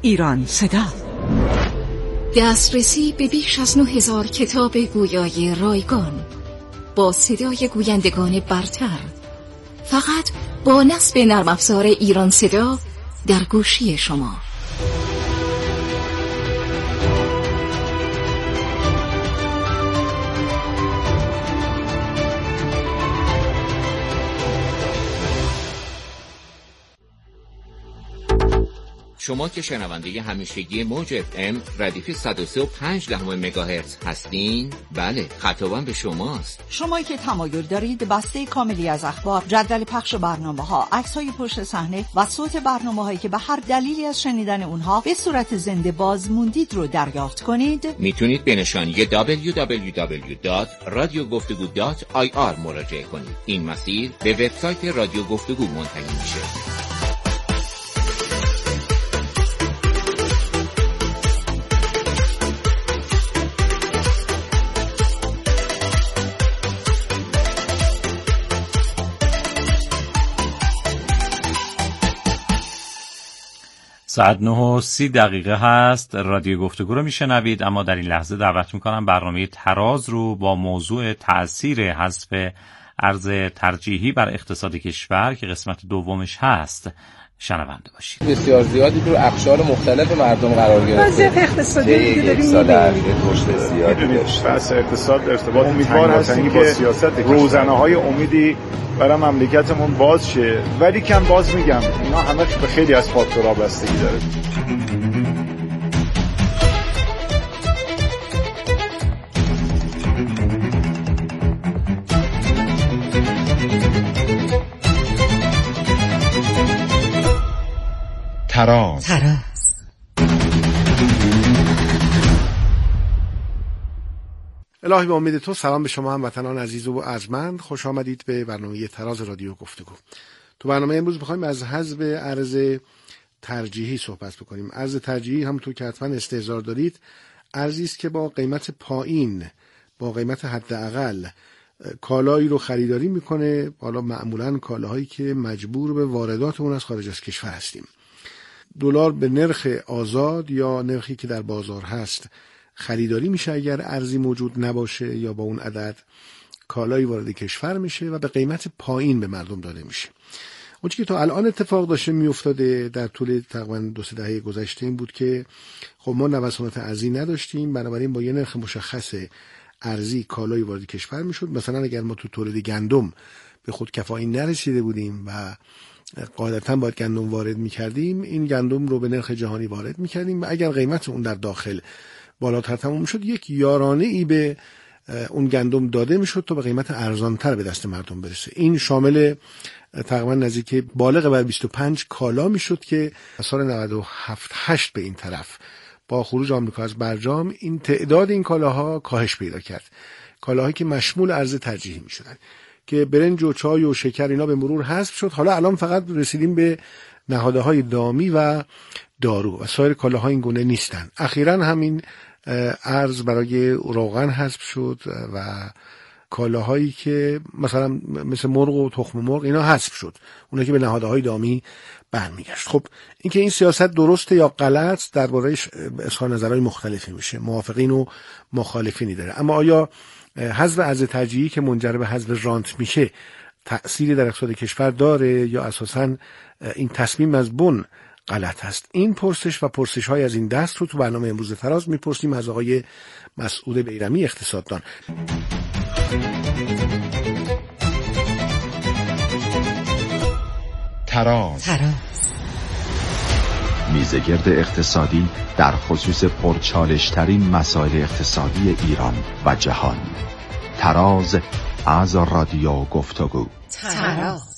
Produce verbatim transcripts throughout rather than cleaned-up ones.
ایران صدا. دسترسی به بیش از نه هزار کتاب گویای رایگان با صدای گویندگان برتر، فقط با نصب نرم افزار ایران صدا در گوشی شما. شما که شنونده همیشگی موج اف ام ردیف صد و سه و پنج دهم مگاهرتز هستین، بله خطابم به شماست. شما که تمایل دارید بسته کاملی از اخبار، جدول پخش برنامه‌ها، عکس‌های پشت صحنه و صوت برنامه‌هایی که به هر دلیلی از شنیدن اونها به صورت زنده باز موندید رو دریافت کنید، میتونید به نشانی دبلیو دبلیو دبلیو دات رادیو گفتگو دات آی آر مراجعه کنید. این مسیر به وبسایت رادیو گفتگو منتهی میشه. ساعت نه و سی دقیقه هست. رادیو گفتگو رو میشنوید، اما در این لحظه دعوت میکنم برنامه تراز رو با موضوع تأثیر حذف ارز ترجیحی بر اقتصاد کشور که قسمت دومش هست شنونده باشید. بسیار زیادی رو اقشار مختلف مردم قرار گرفته. وضعیت اقتصادی که داریم می‌بینیم رشد زیادی داشته. بحث اقتصاد ارتباط امیدوار هستیم با سیاست روزنه‌های امیدی برای مملکتمون باز شه، ولی کم باز میگم اینا همه به خیلی از فاکتورها بستگی داره. تراز. تراز. الهی به امید تو. سلام به شما هموطنان عزیز و ارجمند، خوش آمدید به برنامه تراز رادیو گفتگو. تو برنامه امروز می‌خوایم از حذف ارز ترجیحی صحبت بکنیم. ارز ترجیحی همونطور که حتما استحضار دارید، ارزی است که با قیمت پایین، با قیمت حداقل کالایی رو خریداری میکنه، حالا معمولاً کالاهایی که مجبور به واردات اون از خارج از کشور هستیم. دلار به نرخ آزاد یا نرخی که در بازار هست خریداری میشه اگر ارزی موجود نباشه، یا با اون عدد کالایی وارد کشور میشه و به قیمت پایین به مردم داده میشه. اون چیزی که تا الان اتفاق داشته میافتاده در طول تقریبا دو سه دهه گذشته این بود که خب ما نوسانات ارزی نداشتیم، بنابراین با یه نرخ مشخص ارزی کالایی وارد کشور میشد. مثلا اگر ما تو تولید گندم به خود کفایی نرسیده بودیم و قاعدتاً باید گندم وارد میکردیم، این گندم رو به نرخ جهانی وارد میکردیم و اگر قیمت اون در داخل بالاتر تموم شد، یک یارانه ای به اون گندم داده میشد تا به قیمت ارزانتر به دست مردم برسه. این شامل تقریبا نزدیک بالغ بر بیست و پنج کالا میشد که از سال نود و هفت هشت به این طرف با خروج آمریکا از برجام این تعداد این کالاها کاهش پیدا کرد. کالاهایی که مشمول ارز ترجیحی میشدن که برنج و چای و شکر اینا به مرور حذف شد. حالا الان فقط رسیدیم به نهادهای دامی و دارو و سایر کالاها این گونه نیستن. اخیراً همین ارز برای روغن حذف شد و کالاهایی که مثلا مثل مرغ و تخم مرغ اینا حذف شد، اونا که به نهادهای دامی برمیگشت. خب اینکه این سیاست درسته یا غلط درباره‌اش اظهار نظرهای مختلفی میشه، موافقین و مخالفینی داره. اما آیا حذف ارز ترجیحی که منجر به حذف رانت میشه تأثیری در اقتصاد کشور داره یا اساساً این تصمیم از بن غلط هست؟ این پرسش و پرسش های از این دست رو تو برنامه امروز تراز میپرسیم از آقای مسعود بیرمی اقتصاددان. تراز. تراز. میزگرد اقتصادی در خصوص پرچالش‌ترین مسائل اقتصادی ایران و جهان. تراز از رادیو گفتگو. تراز.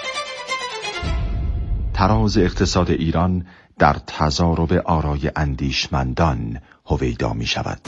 تراز اقتصاد ایران در تضارب آرای اندیشمندان هویدا می شود.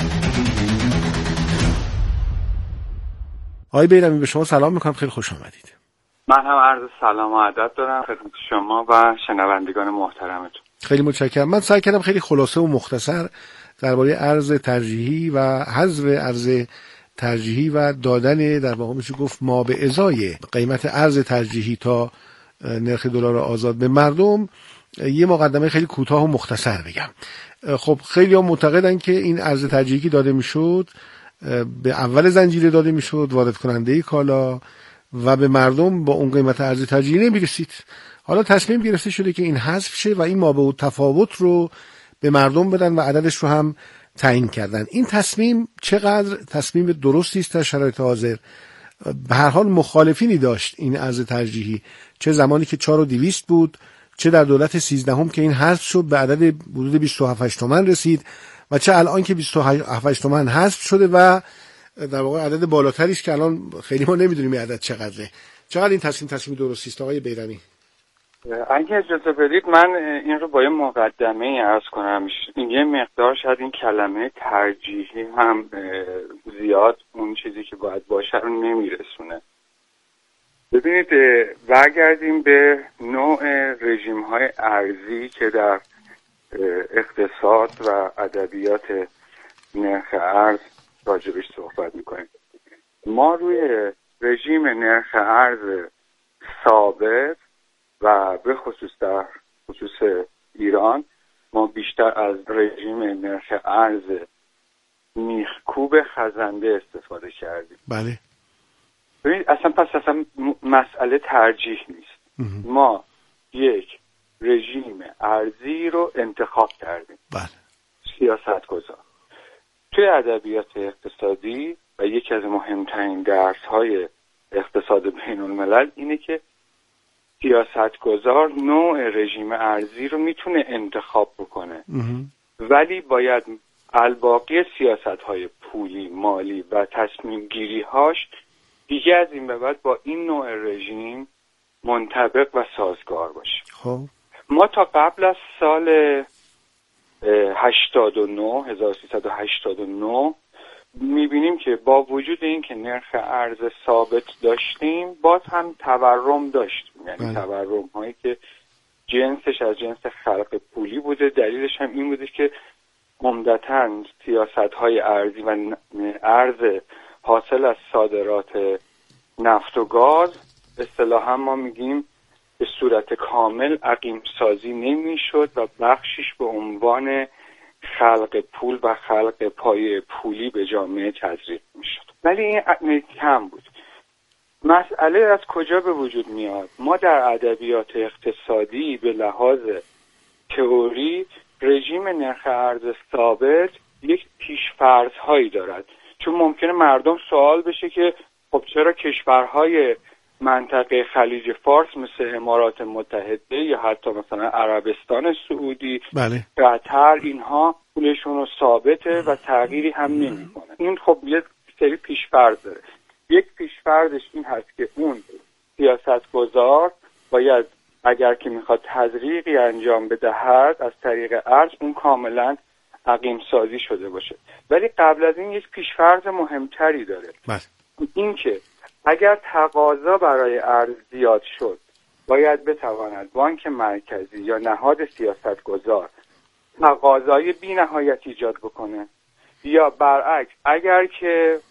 آقای بیرمی به شما سلام میکنم، خیلی خوش آمدید. من هم عرض سلام و ادب دارم خدمت شما و شنوندگان محترمتون. خیلی متشکرم. من سعی کردم خیلی خلاصه و مختصر درباره ارز ترجیحی و حذف ارز ترجیحی و دادن در واقع میشه گفت ما به ازای قیمت ارز ترجیحی تا نرخ دلار آزاد به مردم یه مقدمه خیلی کوتاه و مختصر بگم. خب خیلی ها معتقدن که این ارز ترجیحی که داده میشد به اول زنجیره داده میشد، وارد کننده کالا، و به مردم با اون قیمت ارز ترجیحی نمیرسید. حالا تصمیم گرفته شده که این حذف شه و این مابعد تفاوت رو به مردم بدن و عددش رو هم تعیین کردن. این تصمیم چقدر تصمیم درستی است در شرایط حاضر؟ به هر حال مخالفینی داشت این ارز ترجیحی، چه زمانی که چهار و دویست بود، چه در دولت سیزدهم که این حذف شد به عدد حدود بیست و هفت تومن رسید، و چه الان که بیست و هفت تومن حذف شده و در واقع عدد بالاتری است که الان خیلی ما نمیدونیم این عدد چقدره. چقدر این تصمیم تصمیم درستی است آقای بیرمی؟ اگه اجازه بدید من این رو با یه مقدمه عرض کنم. این یه مقدار شاید این کلمه ترجیحی هم زیاد اون چیزی که باید باشه رو نمیرسونه. ببینید، برگردیم به نوع رژیم های ارزی که در اقتصاد و ادبیات نرخ ارز راجبش صحبت میکنیم. ما روی رژیم نرخ ارز ثابت و به خصوص در خصوص ایران ما بیشتر از رژیم نرخ ارز میخکوب خزنده استفاده کردیم. بله. ببینید اصلا پس اصلا مسئله ترجیح نیست. ما یک رژیم ارزی رو انتخاب کردیم. بله. سیاست گذار. توی ادبیات اقتصادی و یکی از مهمترین درس‌های اقتصاد بین الملل اینه که سیاستگزار نوع رژیم ارزی رو میتونه انتخاب بکنه، ولی باید الباقی سیاست‌های پولی، مالی و تصمیم گیری‌هاش دیگه از این به بعد با این نوع رژیم منطبق و سازگار باشه. خب ما تا قبل از سال هشتاد و نه هزار و سیصد و هشتاد و نه میبینیم که با وجود این که نرخ ارز ثابت داشتیم باز هم تورم داشتیم، یعنی تورم هایی که جنسش از جنس خلق پولی بوده. دلیلش هم این بوده که عمدتاً سیاست های ارزی و ارز حاصل از صادرات نفت و گاز اصطلاحاً ما میگیم به صورت کامل عقیم سازی نمیشد و بخشش به عنوان خلق پول و خلق پایه پولی به جامعه تزریق میشد، ولی این کم بود. مسئله از کجا به وجود میاد؟ ما در ادبیات اقتصادی به لحاظ تئوری رژیم نرخ ارز ثابت یک پیش‌فرض هایی دارد، چون ممکنه مردم سوال بشه که خب چرا کشورهای منطقه خلیج فارس مثل امارات متحده یا حتی مثلا عربستان سعودی، بله، قطر، اینها پولشون رو ثابته و تغییری هم نمیکنه. این خب یه سری پیش‌فرض داره. یک پیش‌فرضش این هست که اون سیاستگزار باید اگر که میخواد تزریقی انجام بدهد از طریق ارز اون کاملا عقیم سازی شده باشه. ولی قبل از این یک پیش‌فرض مهمتری داره، بله. این که اگر تقاضا برای ارز زیاد شد باید بتواند بانک مرکزی یا نهاد سیاستگزار تقاضای بی نهایت ایجاد بکنه، یا برعکس اگر که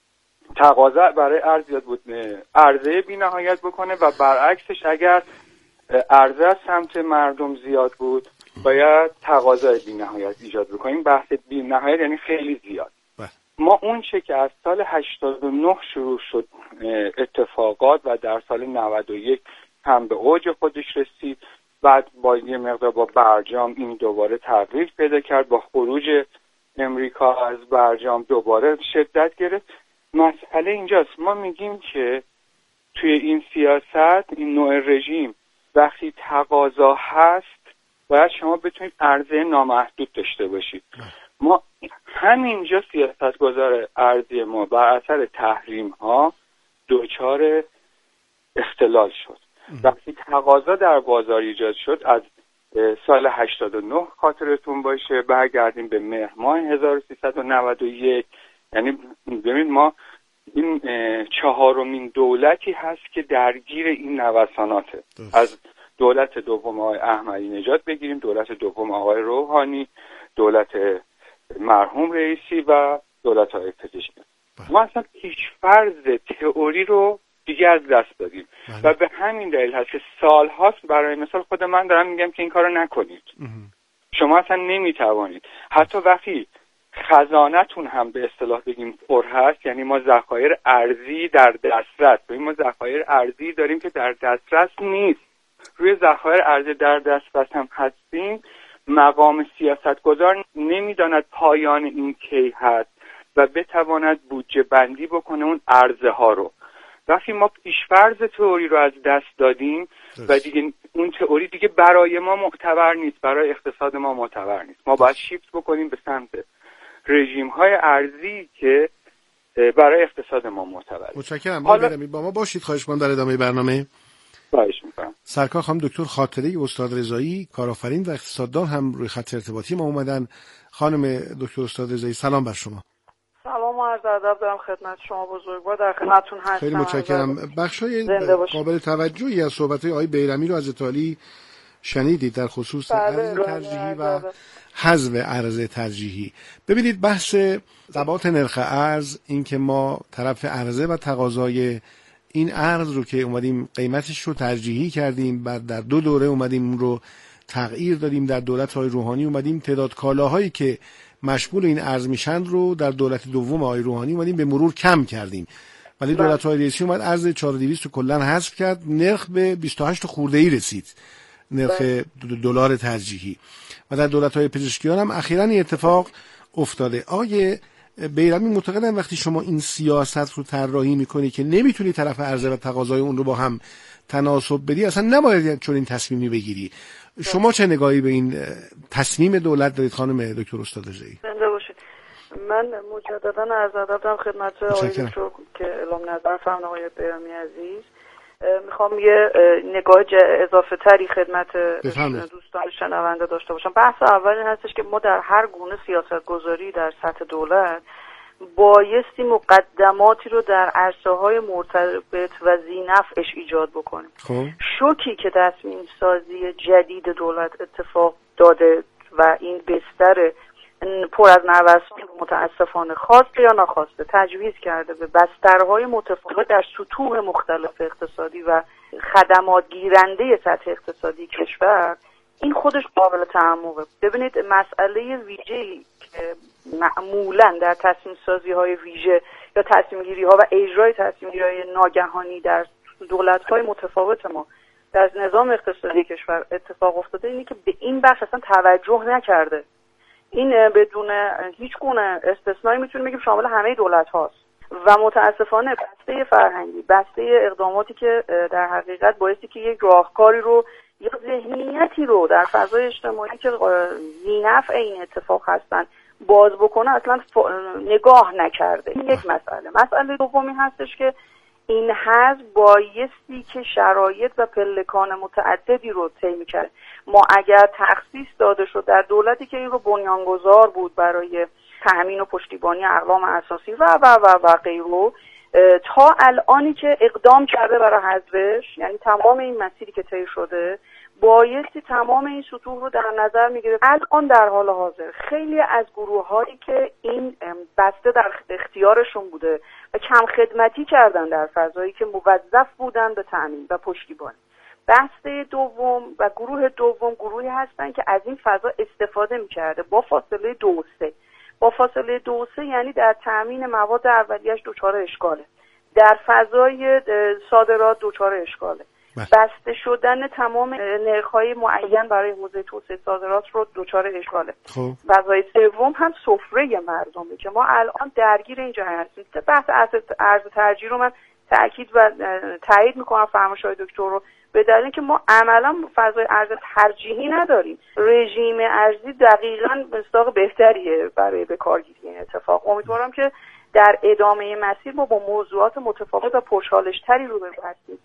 تقاضا برای ارز زیاد بود عرضه بی نهایت بکنه و برعکسش اگر عرضه از سمت مردم زیاد بود باید تقاضای بی نهایت ایجاد بکنیم. بحث بی نهایت یعنی خیلی زیاد. ما اون چه که از سال هشتاد و نه شروع شد اتفاقات و در سال نود و یک هم به اوج خودش رسید، بعد با یه مقدار با برجام این دوباره تغییر پیدا کرد، با خروج امریکا از برجام دوباره شدت گرفت. مسئله اینجاست، ما میگیم که توی این سیاست این نوع رژیم وقتی تقاضا هست باید شما بتونید عرضه نامحدود داشته باشید. ما همینجا سیاستگزار ارزی ما بر اثر تحریم ها دوچار اختلال شد. وقتی تقاضا در بازار ایجاد شد از سال هشتاد و نه خاطرتون باشه، برگردیم به مهر ماه هزار و سیصد و نود و یک، یعنی ببینید ما این چهارمین دولتی هست که درگیر این نوساناته. از دولت دوم آقای احمدی نژاد بگیریم، دولت دوم آقای روحانی، دولت مرحوم رئیسی و دولت های پزشکی. ما اصلا پیش‌فرض تئوری رو دیگه از دست دادیم. و به همین دلیل هست که سال‌هاست برای مثال خود من دارم میگم که این کارو نکنید. شما اصلا نمیتوانید. حتی وقتی خزانتون هم به اصطلاح بگیم پر هست، یعنی ما ذخایر ارزی در دسترس، ببین ما ذخایر ارزی داریم که در دسترس نیست، روی ذخایر ارزی در دسترس هم هستیم، مقام سیاستگزار نمیداند پایان این کی هست و بتواند بودجه بندی بکنه اون ارزه ها رو. وقتی ما پیشفرض تئوری رو از دست دادیم و دیگه اون تئوری دیگه برای ما معتبر نیست، برای اقتصاد ما معتبر نیست. ما باید شیفت بکنیم به سمت رژیم های ارزی که برای اقتصاد ما معتبر. متشکرم. حالا با ما باشید، خواهش می‌کنم در ادامه برنامه. خواهش می‌کنم. سرکار خانم دکتر خاطره استاد رضایی، کارآفرین و اقتصاددان هم روی خط ارتباطی ما اومدن. خانم دکتر استاد رضایی سلام بر شما. سلام و عرض ادب دارم خدمت شما بزرگوار، در خدمتتون هستم. خیلی متشکرم. بخشای قابل توجهی از صحبت‌های آقای بیرمی رو از اطالی شنیدید در خصوص ارز ترجیحی و حذف ارز ترجیحی. ببینید بحث ثبات نرخ ارز، این که ما طرف عرضه و تقاضای این ارز رو که اومدیم قیمتش رو ترجیحی کردیم، بعد در دو دوره اومدیم اون رو تغییر دادیم، در دولت‌های روحانی اومدیم تعداد کالاهایی که مشمول این ارز میشن رو در دولت دوم آقای روحانی اومدیم به مرور کم کردیم، ولی دولت‌های رئیسی اومد ارز چهار و دویست رو کلاً حذف کرد، نرخ به بیست و هشت خورده‌ای رسید، نرخ دلار ترجیحی. و در دولت‌های پزشکیان هم اخیراً این اتفاق افتاده. آیه بیرمی معتقدن وقتی شما این سیاست رو طراحی می‌کنی که نمیتونی طرف عرضه و تقاضای اون رو با هم تناسب بدی، اصلا نباید چون این تصمیمی بگیری. شما چه نگاهی به این تصمیم دولت دارید خانم دکتر استاد رضایی؟ زنده باشید. من مجددا عرض ادب دارم خدمت آقای دکتر که اعلام نظر فرمودن آقای بیرمی عزیز. میخوام یه نگاه اضافه تری خدمت دوستان شنونده داشته باشم. بحث اول این هستش که ما در هر گونه سیاست گذاری در سطح دولت بایستی مقدماتی رو در عرصه‌های مرتبط و ذینفعش ایجاد بکنیم. خب. شوکی که تصمیم سازی جدید دولت اتفاق داده و این بستر پر از نوسان متاسفانه خواسته یا ناخواسته تجویز کرده به بسترهای متفاوت در سطوح مختلف اقتصادی و خدمات گیرنده سطح اقتصادی کشور، این خودش قابل تحمله. ببینید مسئله ویژه‌ای که معمولاً در تصمیم سازی های ویژه یا تصمیم گیری ها و اجرای تصمیم گیری های ناگهانی در دولت های متفاوت ما در نظام اقتصادی کشور اتفاق افتاده اینه که به این بخش اصلا توجه نکرده. این بدون هیچ گونه استثنایی میتونیم بگیم شامل همه دولت هاست و متاسفانه بسته فرهنگی، بسته اقداماتی که در حقیقت باعثی که یک راهکاری رو یا ذهنیتی رو در فضای اجتماعی که ذی‌نفع این اتفاق هستن باز بکنه اصلا نگاه نکرده. این یک مسئله. مسئله دومی هستش که این حزب بایستی که شرایط و پلکان متعددی رو طی می‌کرد. ما اگر تخصیص داده شد در دولتی که این رو بنیانگذار بود برای تأمین و پشتیبانی اقلام اساسی و و و و غیره، تا الانی که اقدام کرده برای حذفش، یعنی تمام این مسیری که طی شده بایستی تمام این سطوح رو در نظر میگیره. الان در حال حاضر خیلی از گروه‌هایی که این بسته در اختیارشون بوده و کم خدمتی کردن در فضایی که موظف بودن به تأمین و پشتیبانی، بسته دوم و گروه دوم گروهی هستن که از این فضا استفاده میکرده با فاصله دو و سه. با فاصله دو و سه یعنی در تأمین مواد اولیه‌اش دچار اشکاله، در فضای صادرات دچار اشکاله، بسته شدن تمام نرخ‌های معین برای حوزه توسعه صادرات رو دچار اشکاله. فضای سوم هم سفره مردمه که ما الان درگیر اینجا هستیم. بحث ارز ترجیح رو من تأکید و تایید میکنم فرمایش‌های دکتر رو، به دلیل که ما عملا فضای ارز ترجیحی نداریم. رژیم ارزی دقیقاً مصداق بهتریه برای به کارگیری این اتفاق. امیدوارم که در ادامه مسیر ما با موضوعات متفاوت و پرچالش‌تری روبرو هستیم.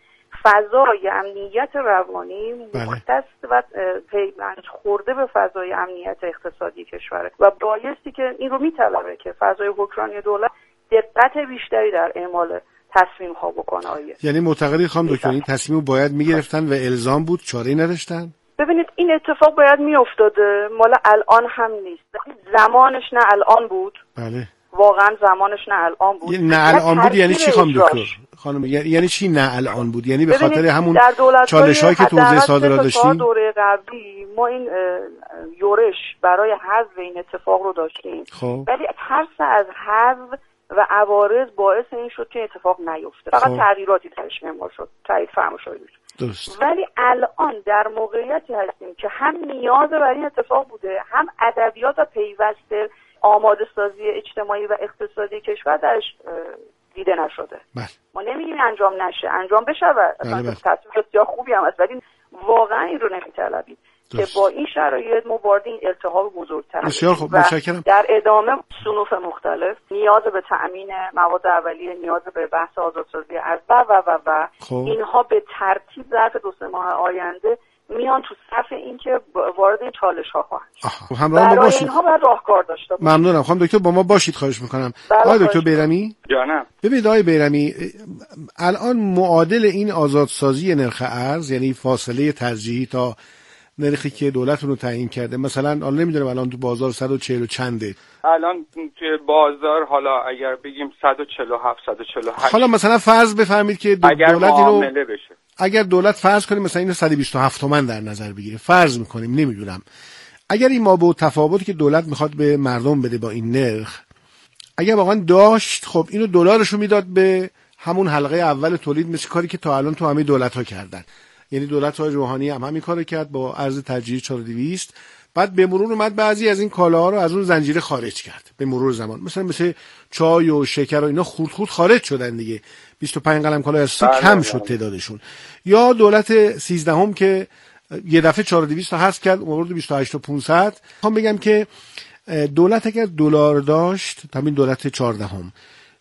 فضای امنیت روانی مختص و پیوند خورده به فضای امنیت اقتصادی کشوره و بایستی که این رو میطلبه که فضای حکمرانی دولت دقت بیشتری در اعمال تصمیم ها بکنه. آیه یعنی معتقدی خانم دکتر این تصمیم رو باید میگرفتن و الزام بود، چاره‌ای نداشتن؟ ببینید این اتفاق باید میافتاده، مال الان هم نیست، زمانش نه الان بود. بله واقعا زمانش نه الان بود. نه الان بود یعنی چی خانم دکتر؟ خانم؟ یعنی چی نه الان بود؟ یعنی به خاطر همون چالش‌هایی که تو حوزه صادرات داشتیم؟ دوره قبلی ما این یورش برای حذف این اتفاق رو داشتیم، خب. ولی ترس از حذف و عوارض باعث این شد که اتفاق نیفته، فقط خب. تغییراتی درش معمار شد، تایید فرمایشات درست. ولی الان در موقعیتی هستیم که هم نیاز بر این اتفاق بوده، هم ادبیات و پیوسته آماده سازی اجتماعی و اقتصادی کشور درش دیده نشده. بله. ما نمیگیم انجام نشه، انجام بشه و اصلا تصویر بسیار خوبی هم هست، ولی واقعا این رو نمیطلبیم که با این شرایط ما وارد این التهاب بزرگتر بسیار خوب، متشکرم. در ادامه صنوف مختلف نیاز به تأمین مواد اولیه، نیاز به بحث آزادسازی ارز و و و خب. اینها به ترتیب ظرف دو سه ماه آینده میان تو صف این که وارد این چالش ها خواهند شد. همراه ما باشید. اینها باید راهکار داشته باشید. ممنونم. خانم دکتر با ما باشید، خواهش میکنم. آقای دکتر بیرمی؟ جانم. ببینید آقای بیرمی، الان معادل این آزادسازی نرخ ارز، یعنی فاصله ترجیحی تا نرخی که دولت رو تعیین کرده، مثلا الان نمیدونم الان تو بازار صد و چهل و چنده، الان توی بازار حالا اگر بگیم صد و چهل و هفت صد و چهل و هشت، حالا مثلا فرض بفرمایید که دولت اینو بشه. اگر دولت فرض کنیم مثلا اینو صد و بیست و هفت تومن در نظر بگیره، فرض میکنیم، نمیدونم، اگر این ما با تفاوتی که دولت میخواد به مردم بده با این نرخ اگر واقعا داشت، خب اینو دلارشو میداد به همون حلقه اول تولید، مثل کاری که تا الان تو همه دولت‌ها کردن. یعنی دولت‌های روحانی هم همین کارو کرد با ارز ترجیحی چهار هزار و دویست، بعد به مرور اومد بعضی از این کالاها رو از اون زنجیره خارج کرد به مرور زمان، مثلا مثل چای و شکر و اینا خورد خورد خارج شدن دیگه، بیست و پنج قلم کالای اساسی کم شد تعدادشون. یا دولت سیزدهم که یه دفعه چهار هزار و دویست تا حذف کرد، آورد بیست و هشت تا پانصد. میخوام بگم که دولت اگر دلار داشت، همین دولت چهاردهم،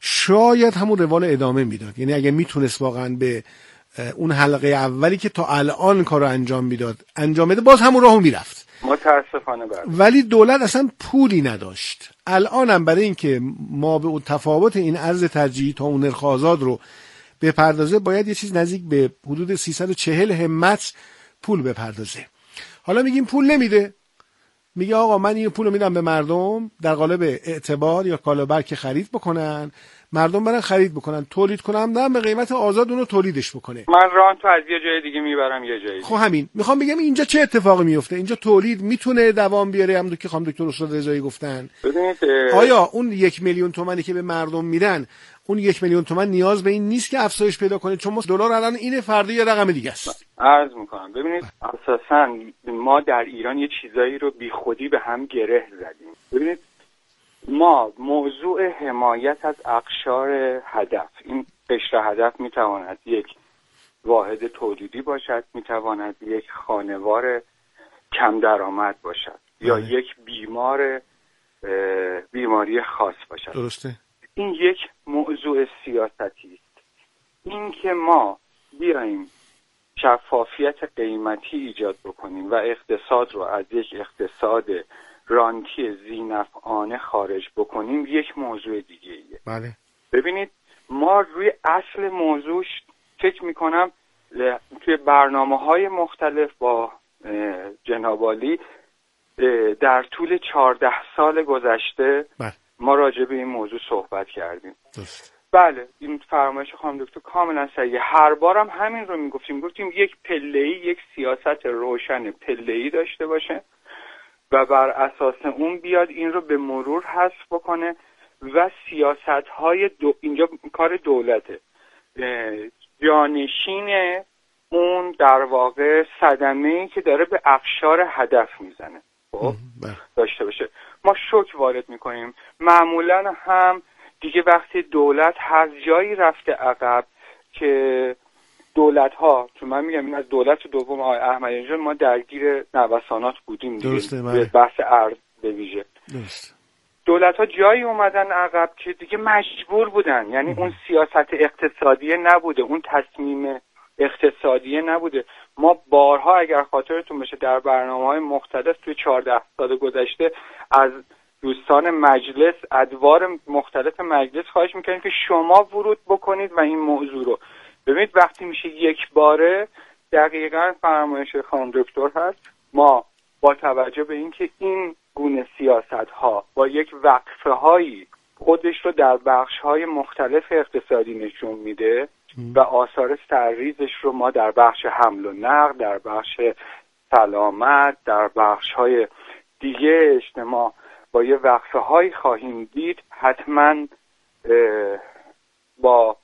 شاید همون روال ادامه میداد. یعنی اگه میتونست واقعا به اون حلقه اولی که تا الان کارو انجام میداد انجام بده، باز همون راهو میرفت. متاسفانه بله. ولی دولت اصلا پولی نداشت. الانم برای اینکه ما به اون تفاوت این ارز ترجیحی تا اون نرخ آزاد رو بپردازه، باید یه چیز نزدیک به حدود سیصد و چهل همت پول بپردازه. حالا میگیم پول نمیده، میگه آقا من این پولو میدم به مردم در قالب اعتبار یا کالابر که خرید بکنن، مردم برن خرید بکنن، تولید کنم، نه به قیمت آزاد اونو تولیدش بکنه. من ران تو از یه جای دیگه میبرم یه جایی. خب همین میخوام بگم اینجا چه اتفاقی میفته؟ اینجا تولید میتونه دوام بیاره، همونطور که خانم دکتر استاد رضایی گفتن. ببینید آیا اون یک میلیون تومانی که به مردم میدن، اون یک میلیون تومان نیاز به این نیست که افزایش پیدا کنه؟ چون دلار الان اینه، فردا یه رقم دیگه است. عرض میکنم ببینید اساسا ما در ایران یه چیزایی رو بیخودی به هم گره زدیم. ببینید ما موضوع حمایت از اقشار هدف، این قشر هدف میتواند یک واحد تولیدی باشد، میتواند یک خانوار کم درآمد باشد یا آه. یک بیمار بیماری خاص باشد. درسته. این یک موضوع سیاستی است. این که ما بیاییم شفافیت قیمتی ایجاد بکنیم و اقتصاد رو از یک اقتصاد رانتی ذینفعانه خارج بکنیم یک موضوع دیگه ایه. بله. ببینید ما روی اصل موضوع فکر میکنم توی برنامه‌های مختلف با جناب عالی در طول چهارده سال گذشته بله. ما راجع به این موضوع صحبت کردیم. درست. بله این فرمایش خانم دکتر کاملا صحیحه. هر بارم همین رو میگفتیم، گفتیم یک پله‌ای، یک سیاست روشن پله‌ای داشته باشه و بر اساس اون بیاد این رو به مرور حذف بکنه و سیاست‌های دو... اینجا کار دولته، جانشین اون در واقع صدمه‌ای که داره به اقشار هدف میزنه خب داشته باشه. ما شوک وارد میکنیم معمولا هم دیگه وقتی دولت هر جایی رفته عقب که دولت ها، چون من میگم این از دولت دوم آقای احمدی نژاد ما درگیر نوسانات بودیم دیگه، به بحث ارز به ویژه. درست. دولت ها جایی اومدن عقب که دیگه مجبور بودن، یعنی اون سیاست اقتصادی نبوده، اون تصمیم اقتصادی نبوده. ما بارها اگر خاطرتون بشه در برنامه‌های مختلف توی چهارده سال گذشته از دوستان مجلس، ادوار مختلف مجلس خواهش میکنیم که شما ورود بکنید و این موضوع رو ببینید. وقتی میشه یک باره، دقیقاً فرمایش خانم دکتر هست، ما با توجه به اینکه این گونه سیاست ها با یک وقفه هایی خودش رو در بخش های مختلف اقتصادی نشون میده، و آثار سرریزش رو ما در بخش حمل و نقل، در بخش سلامت، در بخش های دیگه اجتماع با یه وقفه هایی خواهیم دید. حتما با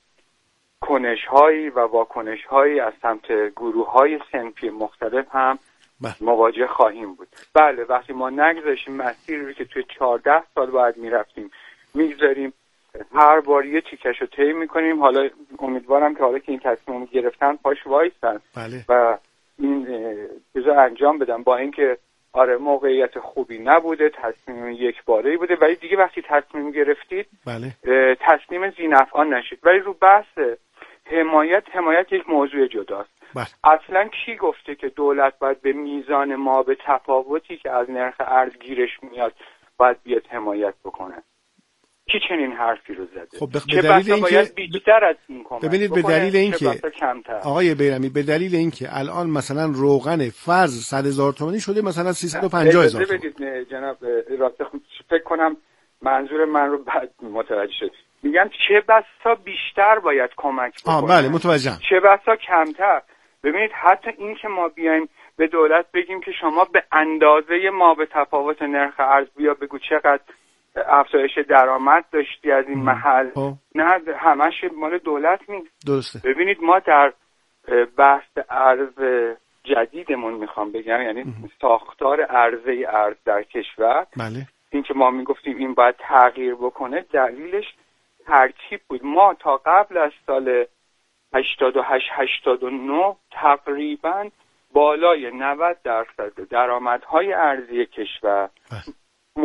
کنش هایی و واکنش هایی از سمت گروه های صنفی مختلف هم مواجه خواهیم بود. بله، وقتی ما نگذاشیم مسیری رو که توی چهارده سال باید میرفتیم میگذاریم، هر بار یه تیکش رو طی میکنیم. حالا امیدوارم که حالا که این تصمیم گرفتن پاش وایستن بله. و این چیزا انجام بدن، با اینکه آره موقعیت خوبی نبوده، تصمیم یک باره‌ای بوده، ولی دیگه وقتی تصمیم گرفتید بله. تصمیم ذی‌نفعان نشید. ولی رو بحث حمایت حمایت یک موضوع جداست. بله. اصلا کی گفته که دولت باید به میزان ما به تفاوتی که از نرخ ارز گیرش میاد باید بیاد حمایت بکنه؟ کی چنین حرفی رو زده؟ خب به دلیل اینکه بیشتر از این کمک ببینید به دلیل اینکه آقای بیرمی به دلیل اینکه الان مثلا روغن فرض صد هزار تومانی شده مثلا سیصد و پنجاه هزار تومان. ببینید جناب راست فکر کنم منظور من رو بعد متوجه شد. میگم چه بسا بیشتر باید کمک بکنه. آه بله متوجهم. چه بسا کمتر. ببینید حتی این که ما بیایم به دولت بگیم که شما به اندازه ما به تفاوت نرخ ارز بیا بگو چقدر افزایش درآمد داشتی از این محل، ها. نه همش مال دولت نیست. درسته. ببینید ما در بحث ارز جدیدمون میخوام بگم، یعنی ام. ساختار عرضه ارز در کشور، بله. این که ما میگفتیم این باید تغییر بکنه، دلیلش ترتیب بود. ما تا قبل از سال هشتاد و هشت هشتاد و نه تقریبا بالای نود درصد درآمدهای ارزی کشور بله.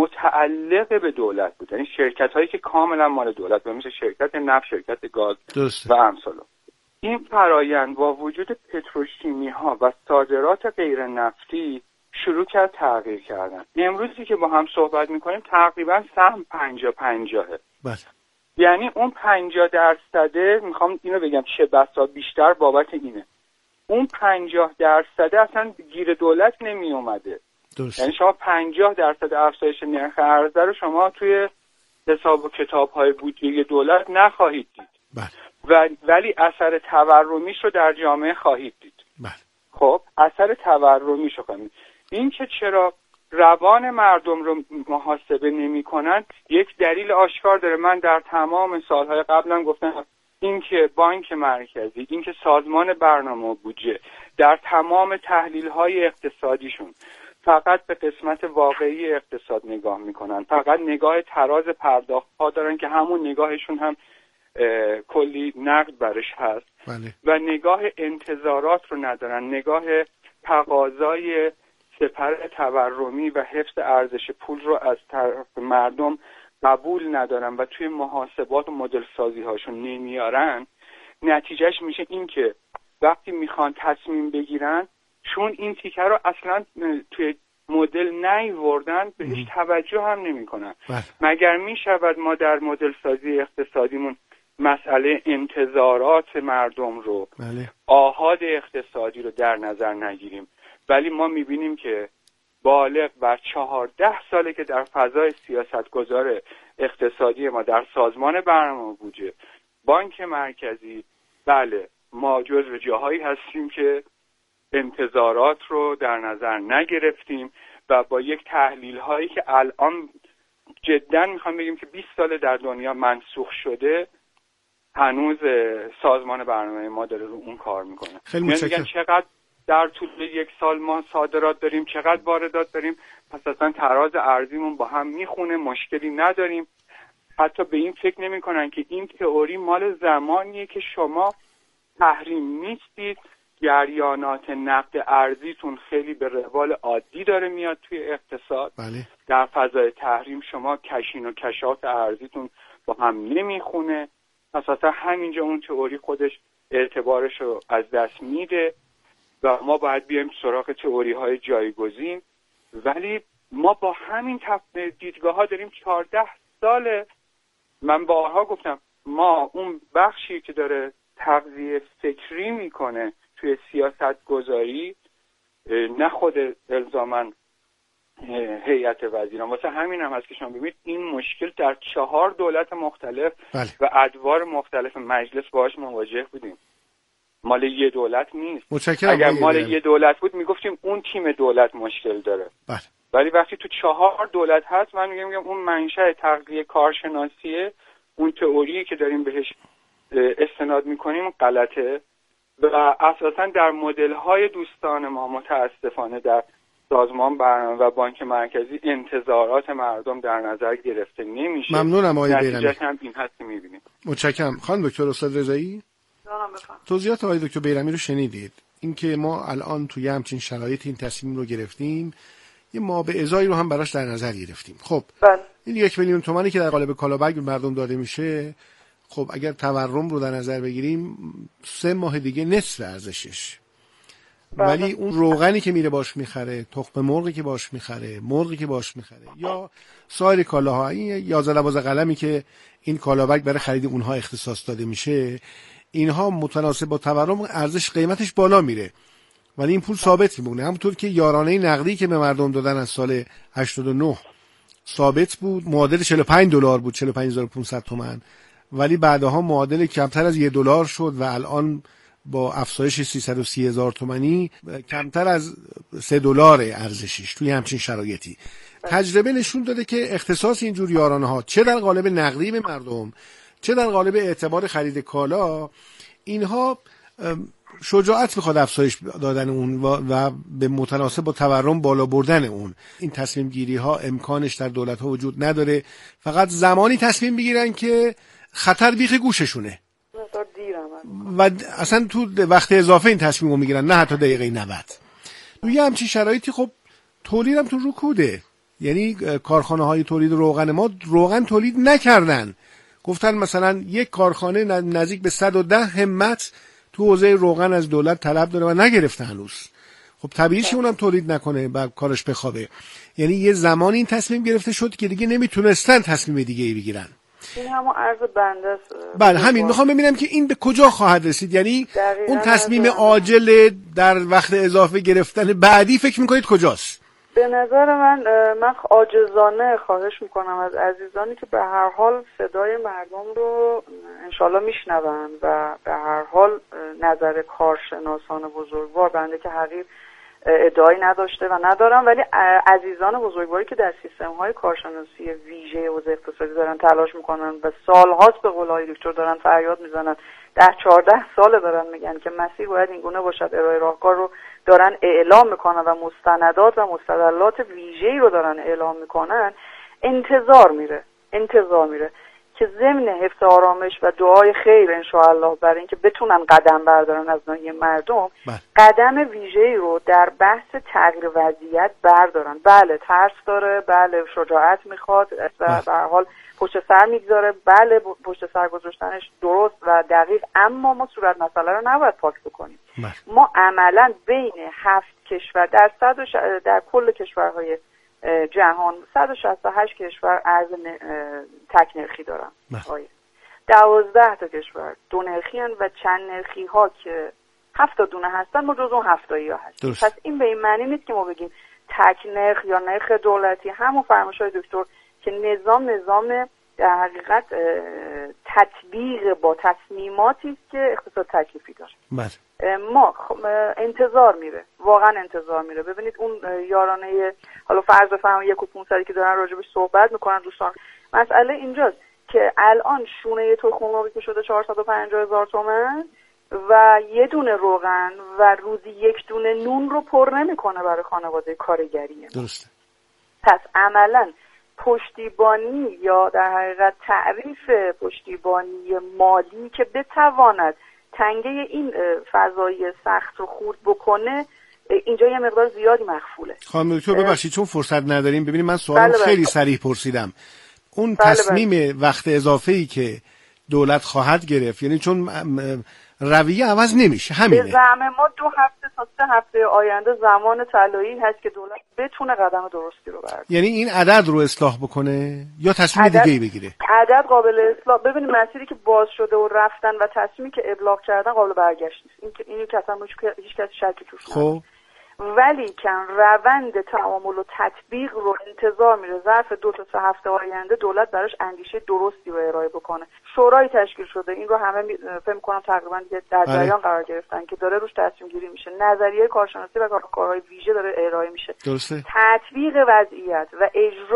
متعلق به دولت بود، یعنی شرکت هایی که کاملا مال دولت بود، مثل شرکت نفت، شرکت گاز درسته. و امثال. این فرایند با وجود پتروشیمی ها و صادرات غیر نفتی شروع کرد تغییر کردن. امروزی که با هم صحبت میکنیم تقریبا سهم پنجاه پنجاهه. بله. یعنی اون پنجاه درصده، میخوام اینو بگم چه بسا بیشتر بابت اینه، اون پنجاه درصده اصلا گیر دولت نمی اومده. درست. یعنی شما پنجاه درصد افزایش نرخ ارزه رو شما توی حساب و کتاب های بودجه دولت نخواهید دید. بله. ولی اثر تورمیش رو در جامعه خواهید دید. بله. خب اثر تورمیش رو خواهید. این که چرا روان مردم رو محاسبه نمی کنن یک دلیل آشکار داره. من در تمام سالهای قبلم گفتم این که بانک مرکزی، این که سازمان برنامه و بودجه در تمام تحلیل‌های اقتصادیشون فقط به قسمت واقعی اقتصاد نگاه میکنن، فقط نگاه تراز پرداخت‌ها دارن که همون نگاهشون هم کلی نقد برش هست. بله. و نگاه انتظارات رو ندارن، نگاه تقاضای سپر تورمی و حفظ ارزش پول رو از طرف مردم قبول ندارن و توی محاسبات و مدل سازی هاشون نمیارن. نتیجهش میشه این که وقتی میخوان تصمیم بگیرن، چون این تیکه رو اصلا توی مدل نیوردن بهش توجه هم نمی کنن. مگر می شود ما در مدل سازی اقتصادیمون مسئله انتظارات مردم رو بله. آحاد اقتصادی رو در نظر نگیریم؟ ولی ما می بینیم که بالغ بر چهارده ساله که در فضای سیاستگزار اقتصادی ما در سازمان برنامه و بودجه، بانک مرکزی، بله ما جزو جاهایی هستیم که انتظارات رو در نظر نگرفتیم و با یک تحلیل هایی که الان جدا میخوام بگیم که بیست سال در دنیا منسوخ شده، هنوز سازمان برنامه ما داره رو اون کار میکنه. خیلی متشکرم. چقدر در طول یک سال ما صادرات داریم، چقدر واردات داریم، پس اصلا تراز ارزیمون با هم میخونه، مشکلی نداریم. حتی به این فکر نمیکنن که این تئوری مال زمانیه که شما تحریم نیستید، جریانات نقد ارزیتون خیلی به روال عادی داره میاد توی اقتصاد. بله. در فضای تحریم شما کشین و کشات ارزیتون با هم نمیخونه، پس اصلا همینجا اون تئوری خودش اعتبارش رو از دست میده و ما باید بیایم سراغ تئوری های جایگزین. ولی ما با همین دیدگاه ها داریم چهارده ساله. من بارها گفتم ما اون بخشی که داره تغذیه فکری میکنه توی سیاست گذاری، نه خود الزاماً هیئت وزیران. واسه همین هم هست که شما ببینید این مشکل در چهار دولت مختلف بله. و ادوار مختلف مجلس باهاش مواجه بودیم. مال یه دولت نیست. اگر مال بیم. یه دولت بود میگفتیم اون تیم دولت مشکل داره. بله. ولی وقتی تو چهار دولت هست من میگم میگم اون منشأ تغذیه کارشناسیه، اون تئوری که داریم بهش استناد میکنیم غلطه و اساسا در مدل‌های دوستان ما متاسفانه در سازمان برنامه و بانک مرکزی انتظارات مردم در نظر گرفته نمیشه. ممنونم آقای بیرمی. نتیجه هم این هست که میبینیم. متشکرم. خانم دکتر استاد رضایی، توضیحات آقای دکتر بیرمی رو شنیدید. اینکه ما الان توی همچین شرایط این تصمیم رو گرفتیم، یه ما به ازایی رو هم براش در نظر گرفتیم. خب بله. این یک میلیون تومانی که در قالب کالابگ به مردم داده میشه، خب اگر تورم رو در نظر بگیریم سه ماه دیگه نصف ارزشش. بله. ولی اون روغنی که میره باش میخره، تخم مرغی که باش میخره، مرغی که باش میخره یا سایر کالاها، این یازده دوازده قلمی که این کالابگ برای خرید اونها اختصاص داده میشه، اینها متناسب با تورم ارزش قیمتش بالا میره ولی این پول ثابت میمونه. همونطور که یارانه نقدی که به مردم دادن از سال هشتاد و نه ثابت بود، معادل چهل و پنج دلار بود، چهل و پنج هزار و پانصد تومان، ولی بعدها معادل کمتر از یک دلار شد و الان با افزایش سیصد و سی هزار تومانی کمتر از سه دلار ارزشش. توی همچین شرایطی تجربه نشون داده که اختصاص اینجور یارانه ها چه در قالب نقدی به مردم چه در قالب اعتبار خرید کالا، اینها شجاعت میخواد افزایش دادن اون و به متناسب با تورم بالا بردن اون. این تصمیم گیری ها امکانش در دولت ها وجود نداره، فقط زمانی تصمیم بگیرن که خطر بیخ گوششونه و اصلا تو وقت اضافه این تصمیم رو میگیرن، نه حتی دقیقه نود. توی همچین شرایطی خب تولیدم تو رکوده، یعنی کارخانه های تولید روغن ما روغن تولید نکردن. گفتن مثلا یک کارخانه نزدیک به صد و ده همت تو حوزه روغن از دولت طلب داره و نگرفته هنوز. خب طبیعیه اونم تولید نکنه و کارش بخوابه. یعنی یه زمان این تصمیم گرفته شد که دیگه نمیتونستن تصمیم دیگه ای بگیرن. این همون عرض بنده است. بله همین میخوام ببینم که این به کجا خواهد رسید. یعنی اون تصمیم عاجل در وقت اضافه گرفتن بعدی فکر میکنید کجاست؟ به نظر من من عاجزانه خواهش میکنم از عزیزانی که به هر حال صدای مردم رو انشالله میشنون و به هر حال نظر کارشناسان بزرگوار، بنده که حقیر ادعایی نداشته و ندارم، ولی عزیزان بزرگواری که در سیستم های کارشناسی ویژه حوزه اقتصادی دارن تلاش میکنن و سالهاست به قول آقای دکتر دارن فریاد میزنن، ده چهارده ساله دارن میگن که مسیر باید این گونه باشد، ارائه راهکار رو دارن اعلام میکنن و مستندات و مستدلات ویژه‌ای رو دارن اعلام میکنن، انتظار میره انتظار میره که ضمن حفظ آرامش و دعای خیر انشاءالله برای اینکه بتونن قدم بردارن از ناحیه مردم، قدم ویژه‌ای رو در بحث تغییر وضعیت بردارن. بله ترس داره، بله شجاعت میخواد و به هر حال پشت سر میگذاره، بله پشت سر گذاشتنش درست و دقیق، اما ما صورت مسئله رو نباید پاک بکنیم. ما عملا بین هفت کشور در صد و ش... در کل کشورهای جهان صد و شصت و هشت کشور ارز تک نرخی دارن. دوازده تا کشور دو نرخی هن و چند نرخی ها که هفت دونه هستن ما جز اون هفتایی ها هستیم. پس این به این معنی نیست که ما بگیم تک نرخ یا نرخ دولتی. همون فرمایش‌های دکتر که نظام نظام در حقیقت تطبیق با تصمیماتی است که اقتصاد تکلیفی داره. بله. ما انتظار میره، واقعا انتظار میره. ببینید اون یارانه حالا فرض بفرمایید یک و پونصدی که دارن راجبش صحبت میکنن دوستان، مسئله اینجاست که الان شونه تخم مرغی که شده چهارصد و پنجاه هزار تومان و یه دونه روغن و روزی یک دونه نون رو پر نمیکنه برای خانواده کارگری. درسته. پس عملاً پشتیبانی یا در حقیقت تعریف پشتیبانی مالی که بتواند تنگه این فضای سخت رو خورد بکنه، اینجا یه مقدار زیادی مخفوله. خانم دکتر ببخشید چون فرصت نداریم، ببینید من سوالم بله خیلی صریح پرسیدم. اون بله تصمیم بله. وقت اضافه‌ای که دولت خواهد گرفت، یعنی چون رویه عوض نمیشه، همینه. به زعم ما دو هفته تا سه هفته آینده زمان طلایی هست که دولت بتونه قدم درستی رو برداره. یعنی این عدد رو اصلاح بکنه یا تصمیم دیگه ای بگیره؟ عدد قابل اصلاح. ببینید مسیری که باز شده و رفتن و تصمیمی که ابلاغ کردن قابل برگشت نیست. این که اینو که اصلا هیچ کسی شکی توش نداره. خب ولی کن روند تعامل و تطبیق رو انتظار میره ظرف دو تا سه هفته آینده دولت براش اندیشه درستی رو ارائه بکنه. شورای تشکیل شده، این رو همه فکر می‌کنم تقریبا دیگه در جریان قرار گرفتن که داره روش تصمیم گیری میشه. نظریه کارشناسی و کارهای ویژه داره ارائه میشه. درسته. تطبیق وضعیت و اجرا